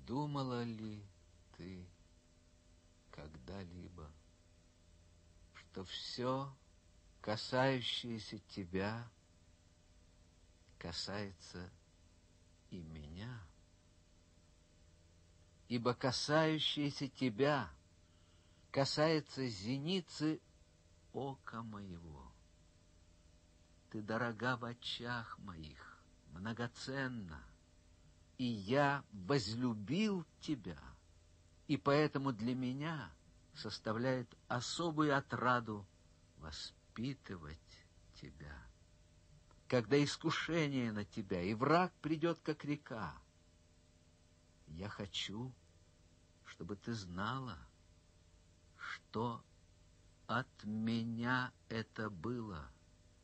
думала ли ты когда-либо, что все, касающееся тебя, касается и меня? Ибо касающееся тебя касается зеницы ока моего. Ты дорога в очах моих, многоценна, и я возлюбил тебя, и поэтому для меня составляет особую отраду воспитывать тебя. Когда искушение на тебя, и враг придет, как река, я хочу, чтобы ты знала, что от меня это было,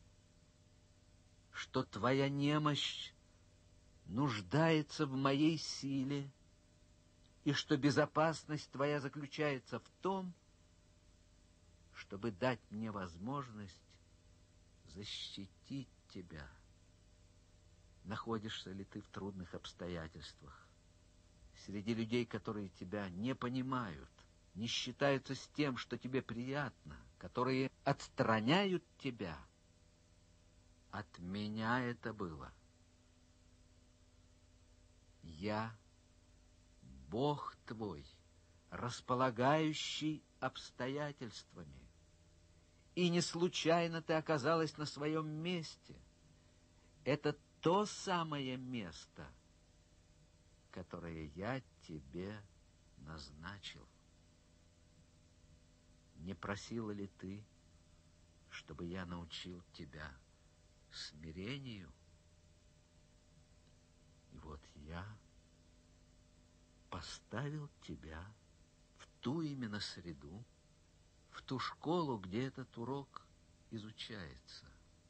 что твоя немощь нуждается в моей силе, и что безопасность твоя заключается в том, чтобы дать мне возможность защитить тебя. Находишься ли ты в трудных обстоятельствах, среди людей, которые тебя не понимают, не считаются с тем, что тебе приятно, которые отстраняют тебя? От меня это было. Я Бог твой, располагающий обстоятельствами. И не случайно ты оказалась на своем месте. Это то самое место, которое я тебе назначил. Не просила ли ты, чтобы я научил тебя смирению? И вот я поставил тебя в ту именно среду, в ту школу, где этот урок изучается.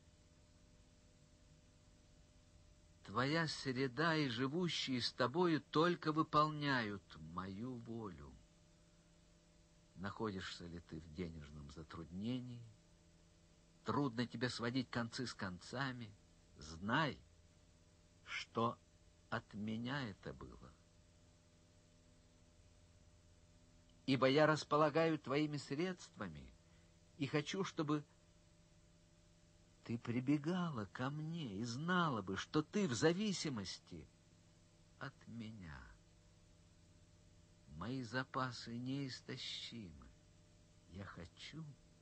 Твоя среда и живущие с тобою только выполняют мою волю. Находишься ли ты в денежном затруднении? Трудно тебе сводить концы с концами? Знай, что от меня это было. Ибо я располагаю твоими средствами и хочу, чтобы ты прибегала ко мне и знала бы, что ты в зависимости от меня. Мои запасы неистощимы. Я хочу,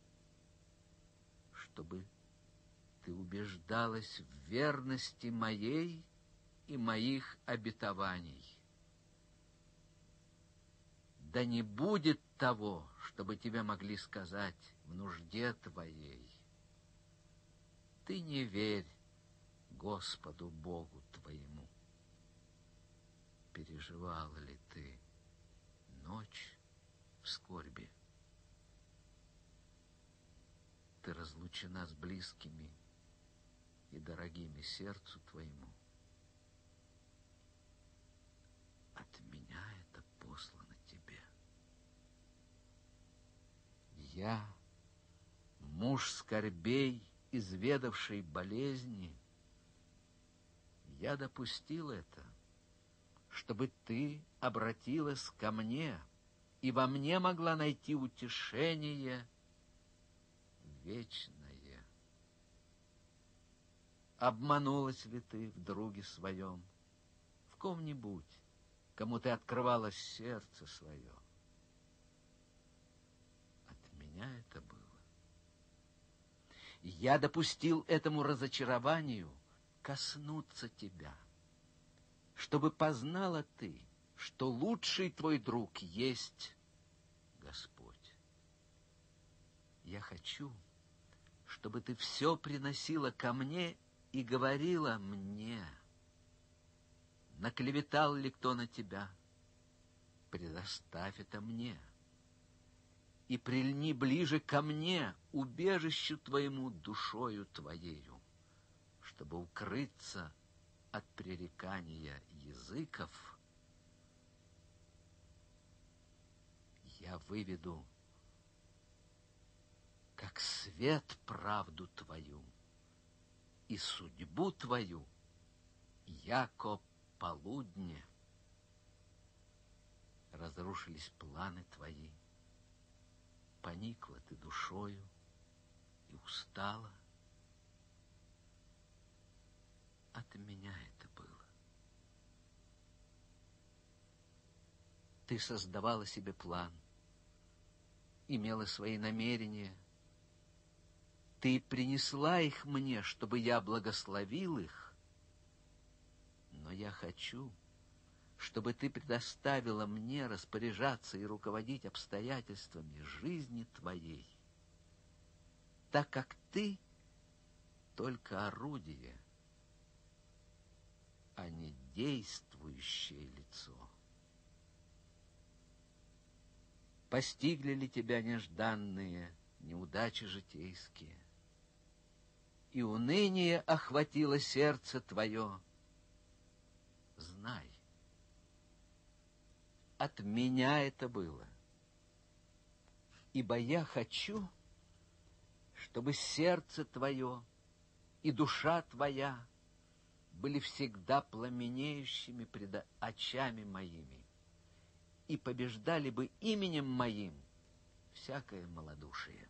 чтобы ты убеждалась в верности моей и моих обетований. Да не будет того, чтобы тебе могли сказать в нужде твоей: ты не верь Господу Богу твоему. Переживала ли ты ночь в скорби? Ты разлучена с близкими и дорогими сердцу твоему. От меня это послано тебе. Я, муж скорбей, изведавший болезни, я допустил это, чтобы ты обратилась ко мне и во мне могла найти утешение вечное. Обманулась ли ты в друге своем, в ком-нибудь, кому ты открывала сердце свое? От меня это было. Я допустил этому разочарованию коснуться тебя, чтобы познала ты, что лучший твой друг есть Господь. Я хочу, чтобы ты все приносила ко мне и говорила мне: наклеветал ли кто на тебя, предоставь это мне. И прильни ближе ко мне, убежищу твоему, душою твоею, чтобы укрыться от пререкания языков. Я выведу, как свет, правду твою и судьбу твою, яко полудне. разрушились планы твои. Поникла ты душою и устала. От меня это было. Ты создавала себе план, имела свои намерения. Ты принесла их мне, чтобы я благословил их. Но я хочу, чтобы ты предоставила мне распоряжаться и руководить обстоятельствами жизни твоей, так как ты только орудие, а не действующее лицо. Постигли ли тебя нежданные неудачи житейские, и уныние охватило сердце твое? Знай, от меня это было, ибо я хочу, чтобы сердце твое и душа твоя были всегда пламенеющими пред очами моими и побеждали бы именем моим всякое малодушие.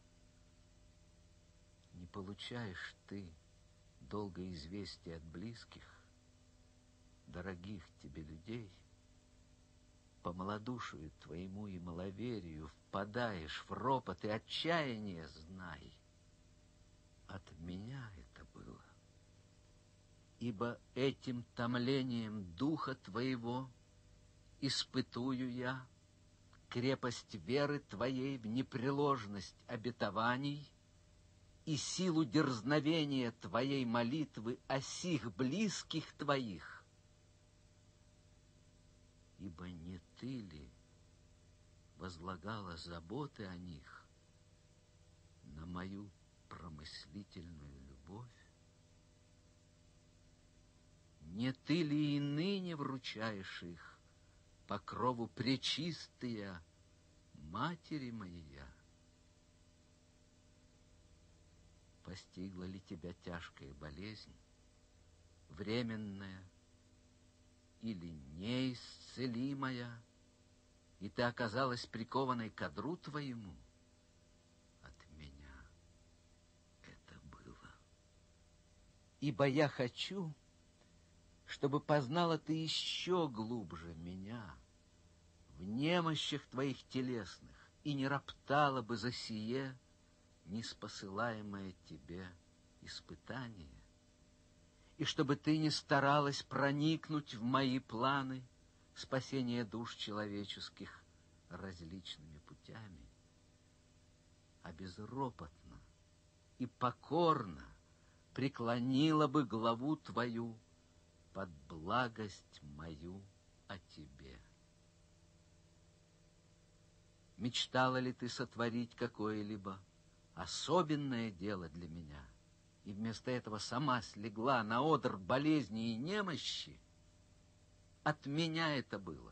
Не получаешь ты долгое известие от близких, дорогих тебе людей, по малодушию твоему и маловерию впадаешь в ропот и отчаяние, знай, от меня это было. Ибо этим томлением духа твоего испытую я крепость веры твоей в непреложность обетований и силу дерзновения твоей молитвы о сих близких твоих. Ибо не ты ли возлагала заботы о них на мою промыслительную любовь? Не ты ли и ныне вручаешь их покрову пречистая Матери моя? Постигла ли тебя тяжкая болезнь, временная или неисцелимая, и ты оказалась прикованной к одру твоему? От меня это было. Ибо я хочу, чтобы познала ты еще глубже меня в немощах твоих телесных и не роптала бы за сие неспосылаемое тебе испытание, и чтобы ты не старалась проникнуть в мои планы спасения душ человеческих различными путями, а безропотно и покорно преклонила бы главу твою под благость мою о тебе. Мечтала ли ты сотворить какое-либо особенное дело для меня, и вместо этого сама слегла на одр болезни и немощи? От меня это было.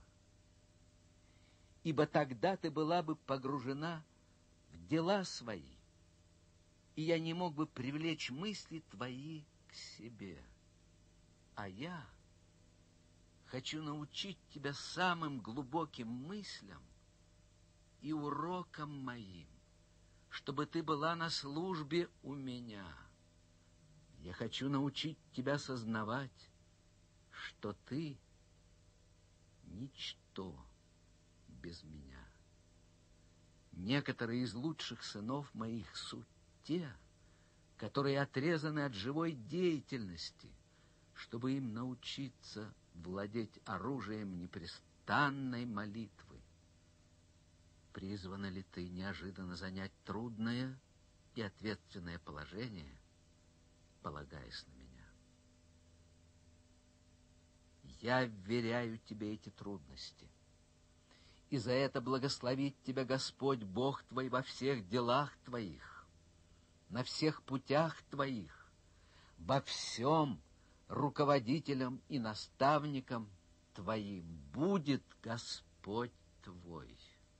Ибо тогда ты была бы погружена в дела свои, и я не мог бы привлечь мысли твои к себе. А я хочу научить тебя самым глубоким мыслям и урокам моим, чтобы ты была на службе у меня. Я хочу научить тебя сознавать, что ты ничто без меня. Некоторые из лучших сынов моих суть те, которые отрезаны от живой деятельности, чтобы им научиться владеть оружием непрестанной молитвы. Призвана ли ты неожиданно занять трудное и ответственное положение, полагаясь на меня? Я вверяю тебе эти трудности, и за это благословит тебя Господь Бог твой во всех делах твоих, на всех путях твоих, во всем руководителем и наставником твоим будет Господь твой.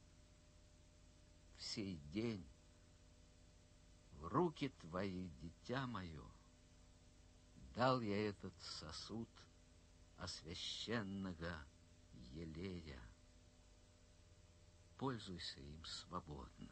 В сей день в руки твои, дитя мое, дал я этот сосуд освященного елея. пользуйся им свободно.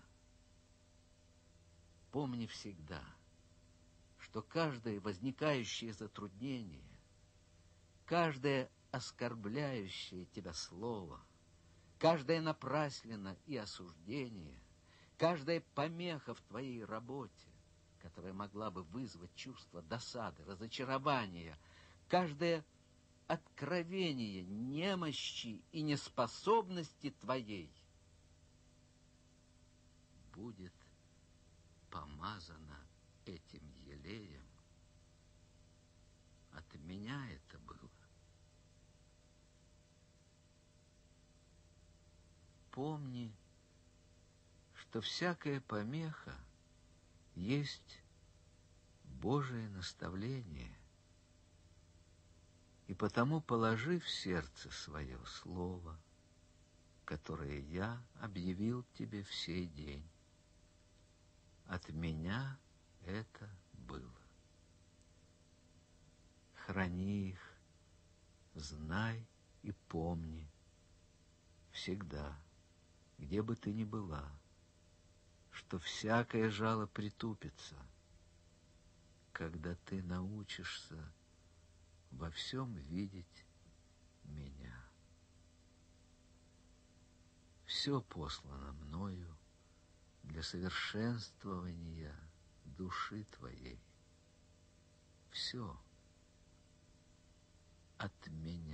Помни всегда, что каждое возникающее затруднение, каждое оскорбляющее тебя слово, каждое напраслина и осуждение, каждая помеха в твоей работе, которая могла бы вызвать чувство досады, разочарования, каждое откровение немощи и неспособности твоей будет помазано этим елеем. От меня это было. Помни, что всякая помеха есть Божие наставление, и потому положи в сердце свое слово, которое я объявил тебе в сей день. От меня это было. Храни их, знай и помни всегда, где бы ты ни была, что всякое жало притупится, когда ты научишься во всем видеть меня. Все послано мною для совершенствования души твоей. Все от меня.